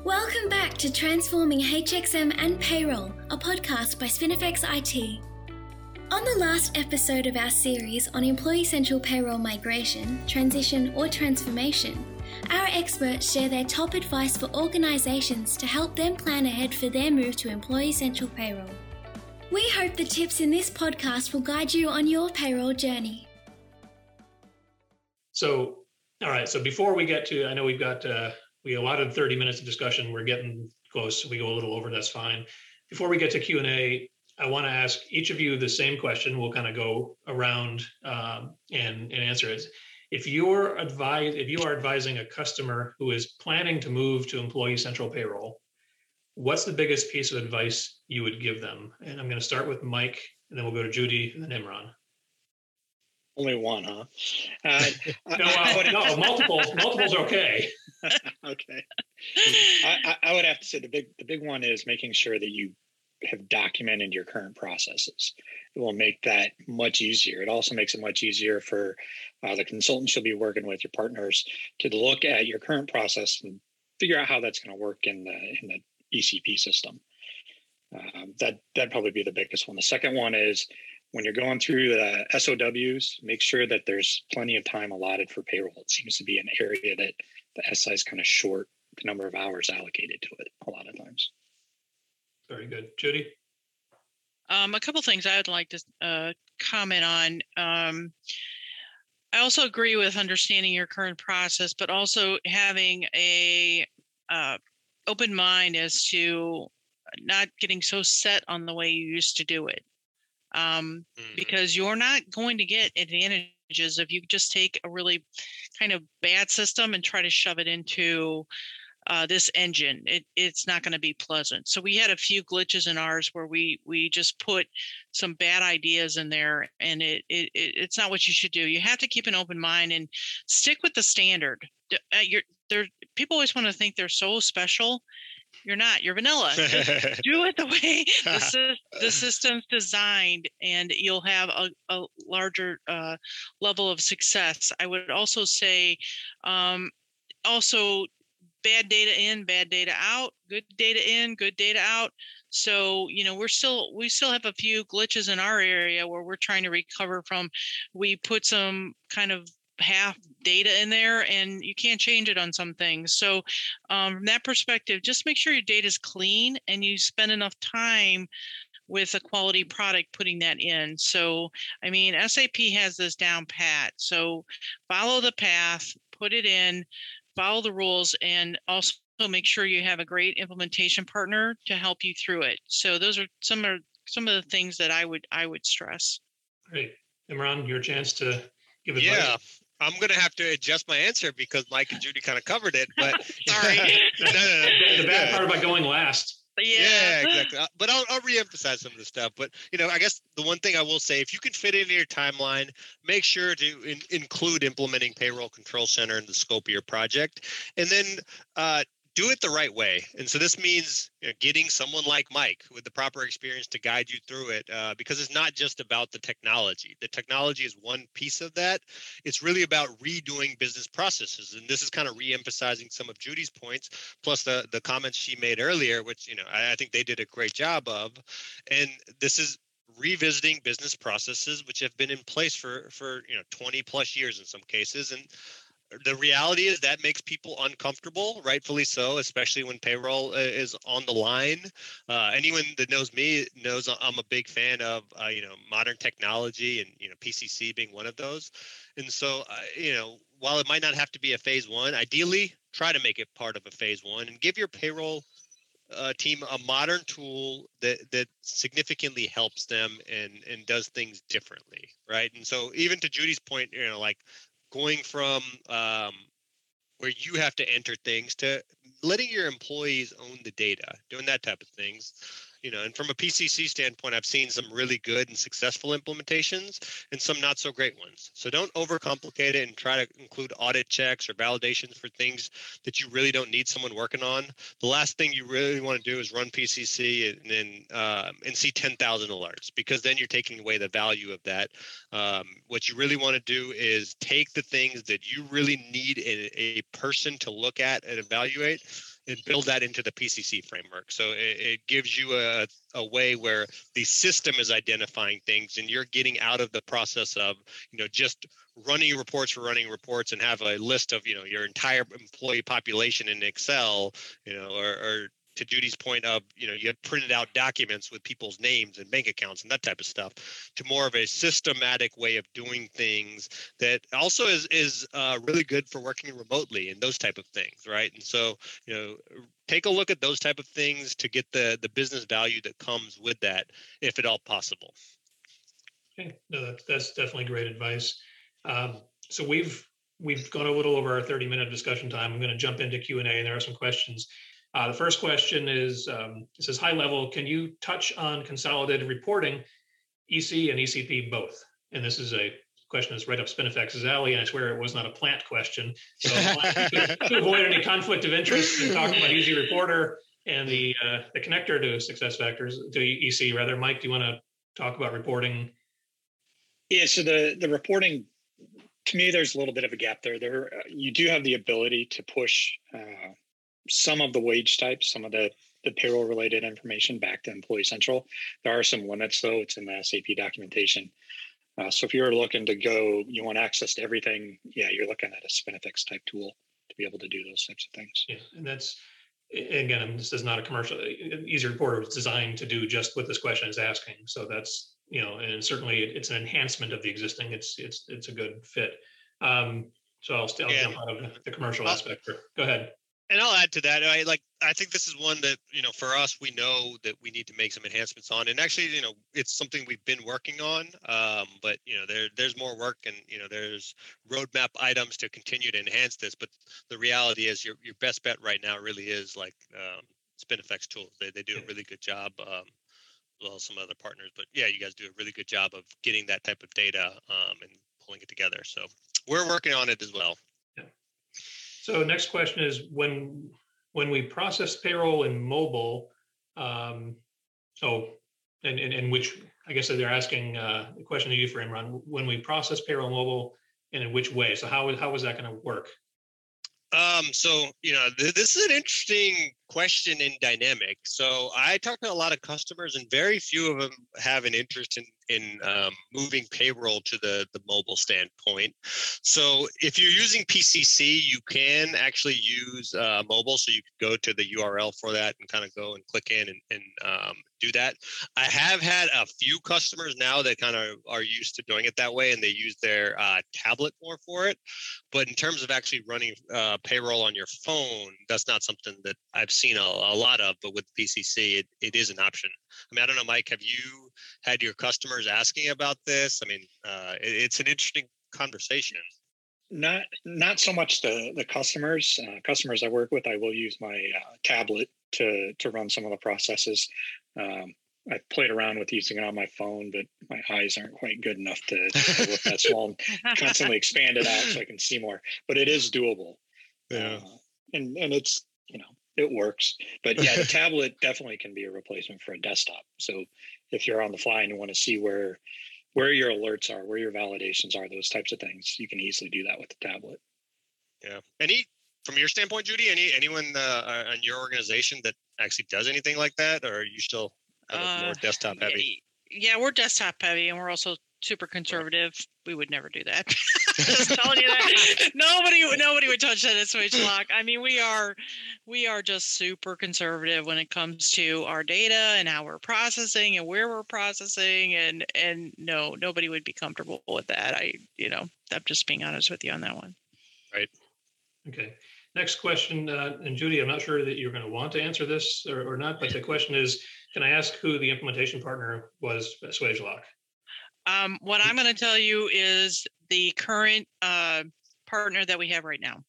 Welcome back to Transforming HXM and Payroll, a podcast by Spinifex IT. On the last episode of our series on Employee Central Payroll migration, transition or transformation, our experts share their top advice for organizations to help them plan ahead for their move to Employee Central Payroll. We hope the tips in this podcast will guide you on your payroll journey. So, all right. So before we get to, I know we allotted 30 minutes of discussion. We're getting close. We go a little over. That's fine. Before we get to Q&A, I want to ask each of you the same question. We'll kind of go around and answer it. If you are advising a customer who is planning to move to Employee Central Payroll, what's the biggest piece of advice you would give them? And I'm going to start with Mike, and then we'll go to Judy and then Imran. Only one, huh? No, multiples are okay. Okay. I would have to say the big one is making sure that you have documented your current processes. It will make that much easier. It also makes it much easier for the consultants you'll be working with, your partners, to look at your current process and figure out how that's going to work in the ECP system. That'd probably be the biggest one. The second one is when you're going through the SOWs, make sure that there's plenty of time allotted for payroll. It seems to be an area that the SI is kind of short the number of hours allocated to it a lot of times. Very good. Judy? A couple things I would like to comment on. I also agree with understanding your current process, but also having a open mind as to not getting so set on the way you used to do it. Because you're not going to get advantages if you just take a really kind of bad system and try to shove it into this engine. It's not going to be pleasant. So we had a few glitches in ours where we just put some bad ideas in there, and it's not what you should do. You have to keep an open mind and stick with the standard. People always want to think they're so special. You're not. You're vanilla. Just do it the way the system's designed, and you'll have a larger level of success. I would also say, also bad data in, bad data out, good data in, good data out. So, we still have a few glitches in our area where we're trying to recover from. We put some kind of half data in there and you can't change it on some things. So from that perspective, just make sure your data is clean and you spend enough time with a quality product putting that in. So, SAP has this down pat. So follow the path, put it in, follow the rules, and also make sure you have a great implementation partner to help you through it. So those are some of the things that I would stress. Great. Imran, your chance to give advice. Yeah. I'm going to have to adjust my answer because Mike and Judy kind of covered it, but sorry. No. The bad part about going last. Yeah, exactly. But I'll reemphasize some of the stuff. But, I guess the one thing I will say, if you can fit it into your timeline, make sure to include implementing Payroll Control Center in the scope of your project. And then do it the right way. And so this means getting someone like Mike with the proper experience to guide you through it, because it's not just about the technology. The technology is one piece of that. It's really about redoing business processes. And this is kind of re-emphasizing some of Judy's points, plus the comments she made earlier, which, I think they did a great job of. And this is revisiting business processes, which have been in place for 20 plus years in some cases. And the reality is that makes people uncomfortable, rightfully so, especially when payroll is on the line. Anyone that knows me knows I'm a big fan of, modern technology and, PCC being one of those. And so, while it might not have to be a phase one, ideally try to make it part of a phase one and give your payroll team a modern tool that significantly helps them and does things differently, right? And so even to Judy's point, going from where you have to enter things to letting your employees own the data, doing that type of things. And from a PCC standpoint, I've seen some really good and successful implementations and some not so great ones. So don't overcomplicate it and try to include audit checks or validations for things that you really don't need someone working on. The last thing you really want to do is run PCC and see 10,000 alerts, because then you're taking away the value of that. What you really want to do is take the things that you really need a person to look at and evaluate and build that into the PCC framework. So it gives you a way where the system is identifying things, and you're getting out of the process of, just running reports for running reports and have a list of, your entire employee population in Excel, or to Judy's point of, you had printed out documents with people's names and bank accounts and that type of stuff, to more of a systematic way of doing things that also is really good for working remotely and those type of things, right? And so, take a look at those type of things to get the business value that comes with that, if at all possible. Okay, no, that's definitely great advice. So we've gone a little over our 30-minute discussion time. I'm going to jump into Q&A, and there are some questions. The first question is, it says, high level, can you touch on consolidated reporting, EC and ECP both? And this is a question that's right up Spinifex's alley, and I swear it was not a plant question. So to avoid any conflict of interest in talking about Easy Reporter and the connector to SuccessFactors, to EC rather, Mike, do you want to talk about reporting? Yeah, so the reporting, to me, there's a little bit of a gap there. You do have the ability to push some of the wage types, some of the payroll related information back to Employee Central. There are some limits though. It's in the SAP documentation. So if you're looking to go, you want access to everything, you're looking at a Spinifex type tool to be able to do those types of things. Yeah, and that's, again, this is not a commercial. Easy Reporter was designed to do just what this question is asking. So that's, and certainly it's an enhancement of the existing. It's a good fit. So I'll jump out of the commercial aspect. Go ahead. And I'll add to that. I think this is one that, for us, we know that we need to make some enhancements on. And actually, it's something we've been working on. But, there's more work, and, there's roadmap items to continue to enhance this. But the reality is your best bet right now really is like Spinifex tools. They do a really good job, as well as some other partners. But yeah, you guys do a really good job of getting that type of data and pulling it together. So we're working on it as well. So next question is, when we process payroll in mobile, and which, I guess they're asking the question to you for Imran, when we process payroll mobile, and in which way? So how is that going to work? So, this is an interesting question and dynamic. So I talk to a lot of customers, and very few of them have an interest in moving payroll to the mobile standpoint. So if you're using PCC, you can actually use mobile. So you can go to the URL for that and kind of go and click in and do that. I have had a few customers now that kind of are used to doing it that way, and they use their tablet more for it. But in terms of actually running payroll on your phone, that's not something that I've seen a lot of. But with PCC, it is an option. I mean, I don't know, Mike, have you had your customers asking about this? I mean, it's an interesting conversation. Not so much the customers. Customers I work with, I will use my tablet to run some of the processes. I've played around with using it on my phone, but my eyes aren't quite good enough to look that small and constantly expand it out so I can see more. But it is doable. Yeah. And it's, it works. But yeah, the tablet definitely can be a replacement for a desktop. So if you're on the fly and you want to see where your alerts are, where your validations are, those types of things, you can easily do that with the tablet. Yeah. From your standpoint, Judy, anyone on your organization that actually does anything like that, or are you still more desktop heavy? Yeah, we're desktop heavy, and we're also super conservative. We would never do that. Just telling you that. Nobody would touch that at SwageLock. I mean, we are just super conservative when it comes to our data and how we're processing and where we're processing, and no, nobody would be comfortable with that. I'm just being honest with you on that one. Right. Okay. Next question, and Judy, I'm not sure that you're going to want to answer this or not, but the question is, can I ask who the implementation partner was at SwageLock? What I'm going to tell you is the current partner that we have right now,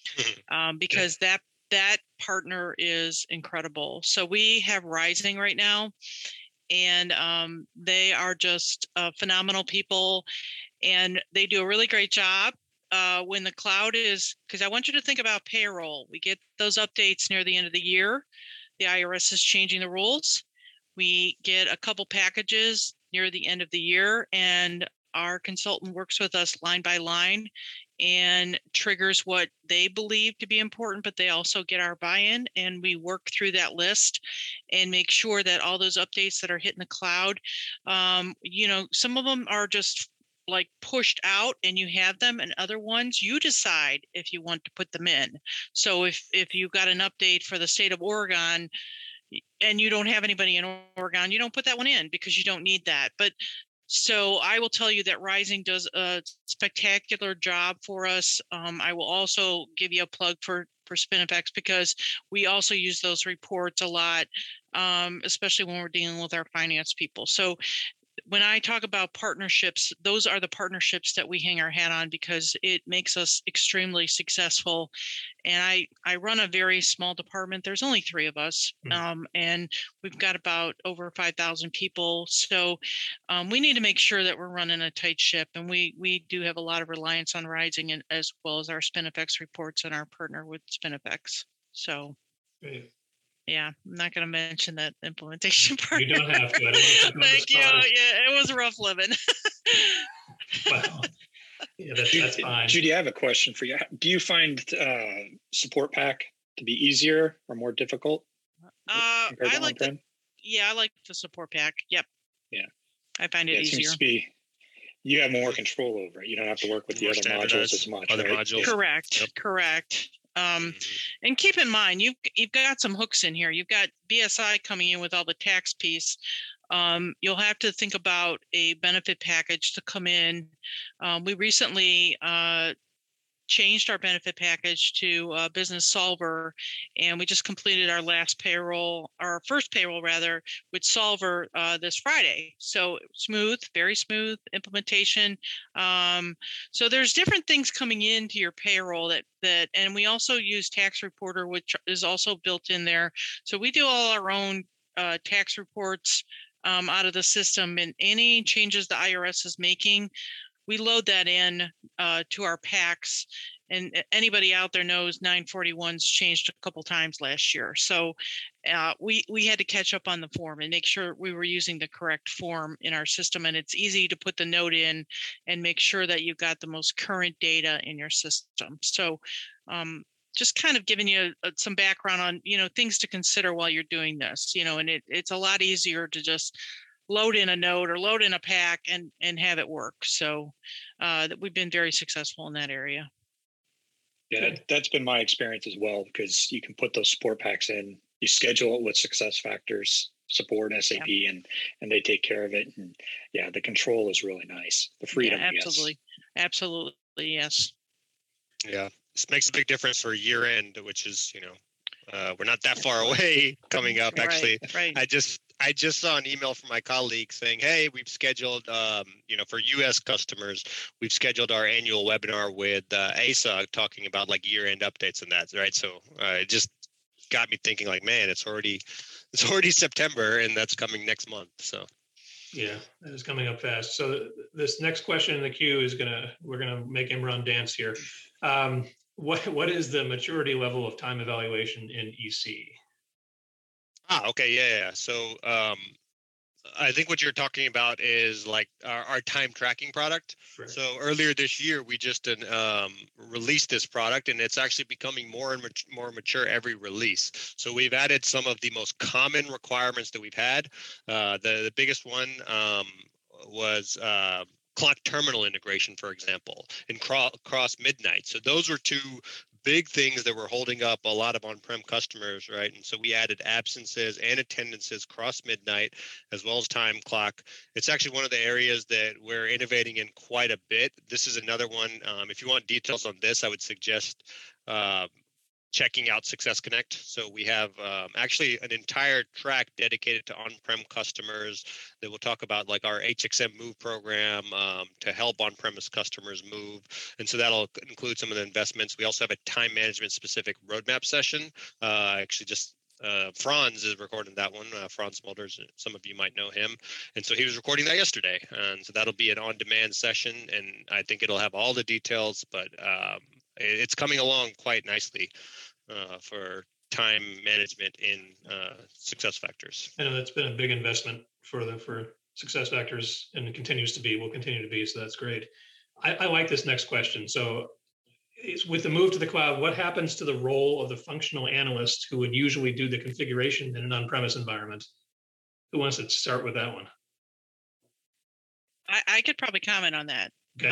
because that partner is incredible. So we have Rising right now, and they are just phenomenal people, and they do a really great job. When the cloud is, because I want you to think about payroll. We get those updates near the end of the year. The IRS is changing the rules. We get a couple packages near the end of the year, and our consultant works with us line by line and triggers what they believe to be important, but they also get our buy-in, and we work through that list and make sure that all those updates that are hitting the cloud, some of them are just like pushed out and you have them, and other ones you decide if you want to put them in. So if you got an update for the state of Oregon and you don't have anybody in Oregon, you don't put that one in because you don't need that. But so I will tell you that Rising does a spectacular job for us. I will also give you a plug for SpinFX, because we also use those reports a lot, especially when we're dealing with our finance people. So when I talk about partnerships, those are the partnerships that we hang our hat on, because it makes us extremely successful. And I run a very small department. There's only 3 of us, and we've got about over 5,000 people. So we need to make sure that we're running a tight ship. And we do have a lot of reliance on Rising, and as well as our SpinFX reports and our partner with SpinFX. So. Great. Yeah, I'm not going to mention that implementation part. You don't have to. I don't want to Thank you. Yeah, it was rough living. Wow. Yeah, that's fine. Judy, I have a question for you. Do you find Support Pack to be easier or more difficult? I like the Support Pack. Yep. Yeah. I find it easier. Seems to be, you have more control over it. You don't have to work with the other modules as much. Other right? modules. Correct. Yep. Correct. And keep in mind, you've got some hooks in here. You've got BSI coming in with all the tax piece. You'll have to think about a benefit package to come in. We recently changed our benefit package to Business Solver, and we just completed our first payroll rather, with Solver this Friday. So smooth, very smooth implementation. So there's different things coming into your payroll that, and we also use Tax Reporter, which is also built in there. So we do all our own tax reports out of the system, and any changes the IRS is making, we load that in to our packs. And anybody out there knows 941's changed a couple times last year. So we had to catch up on the form and make sure we were using the correct form in our system. And it's easy to put the note in and make sure that you've got the most current data in your system. So just kind of giving you some background on, things to consider while you're doing this, and it's a lot easier to just load in a note or load in a pack and have it work. So we've been very successful in that area. Yeah, that's been my experience as well, because you can put those support packs in, you schedule it with SuccessFactors support, SAP, yeah. and they take care of it. And yeah, the control is really nice. The freedom, yeah, absolutely. Yes. Absolutely, yes. Yeah, this makes a big difference for year end, which is, we're not that far away coming up. Actually, right. I just saw an email from my colleague saying, hey, we've scheduled, for U.S. customers, we've scheduled our annual webinar with ASA talking about like year-end updates and that, right? So it just got me thinking like, man, it's already September, and that's coming next month. So yeah, that is coming up fast. So this next question in the queue is we're gonna make Imran dance here. What is the maturity level of time evaluation in EC? Okay. Yeah. So I think what you're talking about is like our time tracking product. Right. So earlier this year, we just released this product, and it's actually becoming more and more mature every release. So we've added some of the most common requirements that we've had. The biggest one was clock terminal integration, for example, and cross midnight. So those were 2 big things that were holding up a lot of on-prem customers, right? And so we added absences and attendances cross midnight, as well as time clock. It's actually one of the areas that we're innovating in quite a bit. This is another one. If you want details on this, I would suggest checking out Success Connect. So we have actually an entire track dedicated to on-prem customers that will talk about like our HXM Move program to help on-premise customers move. And so that'll include some of the investments. We also have a time management specific roadmap session. Actually just Franz is recording that one. Franz Smulders, some of you might know him. And so he was recording that yesterday. And so that'll be an on-demand session. And I think it'll have all the details, but it's coming along quite nicely for time management in SuccessFactors. I know that's been a big investment for SuccessFactors, and it will continue to be. So that's great. I like this next question. So with the move to the cloud, what happens to the role of the functional analyst who would usually do the configuration in an on-premise environment? Who wants to start with that one? I could probably comment on that. Okay.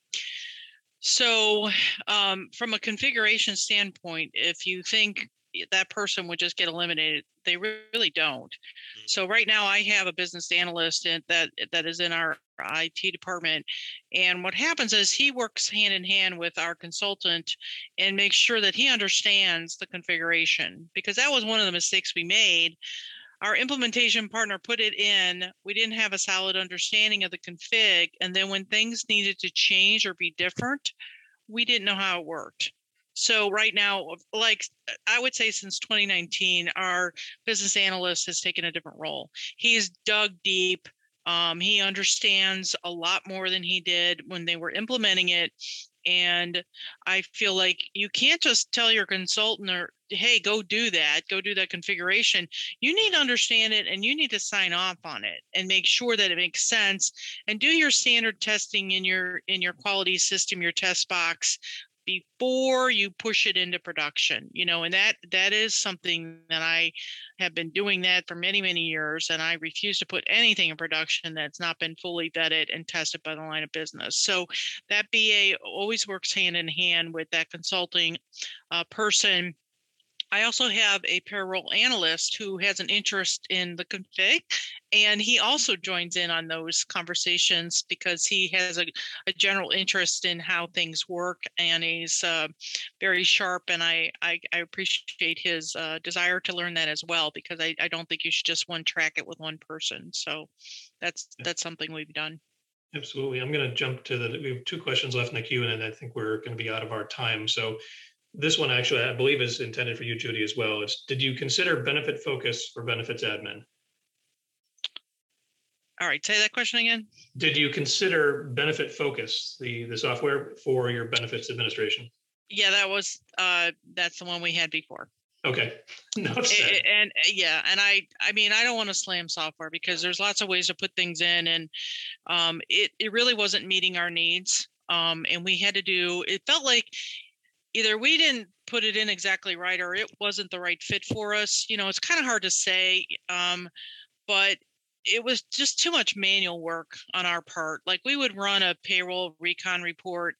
So from a configuration standpoint, if you think that person would just get eliminated, they really don't. So right now I have a business analyst that is in our IT department. And what happens is he works hand in hand with our consultant and makes sure that he understands the configuration, because that was one of the mistakes we made. Our implementation partner put it in, we didn't have a solid understanding of the config. And then when things needed to change or be different, we didn't know how it worked. So right now, like I would say since 2019, our business analyst has taken a different role. He's dug deep. He understands a lot more than he did when they were implementing it. And I feel like you can't just tell your consultant, or hey, go do that configuration. You need to understand it, and you need to sign off on it and make sure that it makes sense, and do your standard testing in your quality system, your test box, before you push it into production. And that is something that I have been doing that for many, many years, and I refuse to put anything in production that's not been fully vetted and tested by the line of business. So that BA always works hand in hand with that consulting person. I also have a payroll analyst who has an interest in the config, and he also joins in on those conversations because he has a general interest in how things work, and he's very sharp, and I appreciate his desire to learn that as well, because I don't think you should just one track it with one person. So that's something we've done. Absolutely. I'm going to jump to we have 2 questions left in the queue, and I think we're going to be out of our time. So this one actually, I believe, is intended for you, Judy, as well. Did you consider benefit focus for benefits admin? All right, say that question again. Did you consider benefit focus, the software for your benefits administration? Yeah, that's the one we had before. Okay. And I mean, I don't want to slam software because there's lots of ways to put things in, and it really wasn't meeting our needs. And we had to it felt like either we didn't put it in exactly right, or it wasn't the right fit for us. It's kind of hard to say, but it was just too much manual work on our part. Like, we would run a payroll recon report,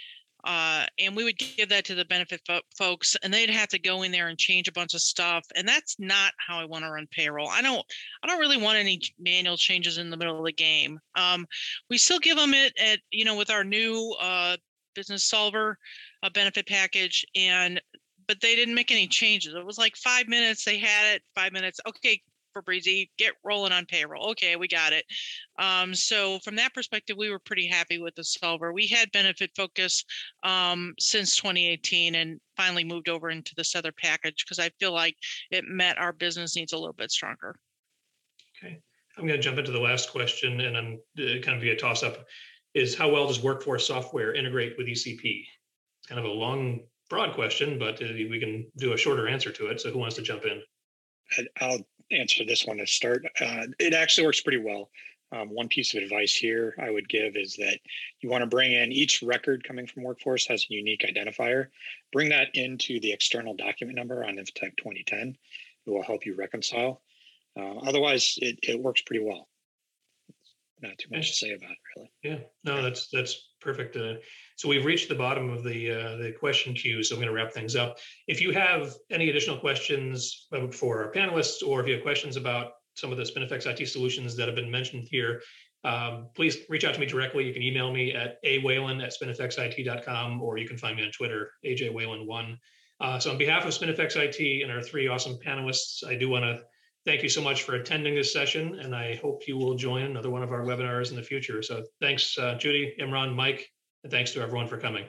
and we would give that to the benefit folks, and they'd have to go in there and change a bunch of stuff. And that's not how I want to run payroll. I don't really want any manual changes in the middle of the game. We still give them it at, with our new Business Solver benefit package, but they didn't make any changes. It was like 5 minutes. They had it 5 minutes. Okay, Fabrizi, get rolling on payroll. Okay, we got it. So from that perspective, we were pretty happy with the Solver. We had benefit focus since 2018, and finally moved over into this other package because I feel like it met our business needs a little bit stronger. Okay, I'm going to jump into the last question, and I'm kind of be a toss-up. Is how well does workforce software integrate with ECP? It's kind of a long, broad question, but we can do a shorter answer to it. So who wants to jump in? I'll answer this one to start. It actually works pretty well. One piece of advice here I would give is that you want to bring in each record coming from Workforce has a unique identifier. Bring that into the external document number on Infotech 2010. It will help you reconcile. Otherwise, it works pretty well. Not too much to say about it, really. Yeah, no, that's perfect. So we've reached the bottom of the question queue, so I'm going to wrap things up. If you have any additional questions for our panelists, or if you have questions about some of the SpinFX IT solutions that have been mentioned here, please reach out to me directly. You can email me at awhalen@spinfxit.com, or you can find me on Twitter, ajwhalen1. So on behalf of SpinFX IT and our 3 awesome panelists, I do want to thank you so much for attending this session, and I hope you will join another one of our webinars in the future. So thanks, Judy, Imran, Mike, and thanks to everyone for coming.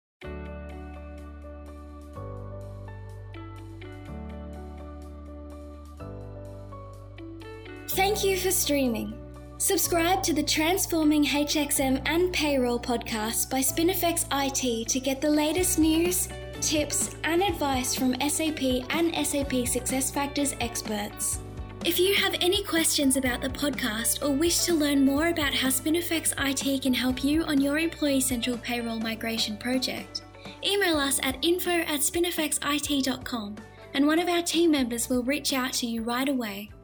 Thank you for streaming. Subscribe to the Transforming HXM and Payroll podcast by SpinFX IT to get the latest news, tips, and advice from SAP and SAP SuccessFactors experts. If you have any questions about the podcast or wish to learn more about how SpinFX IT can help you on your Employee Central payroll migration project, email us at info@spinifxit.com and one of our team members will reach out to you right away.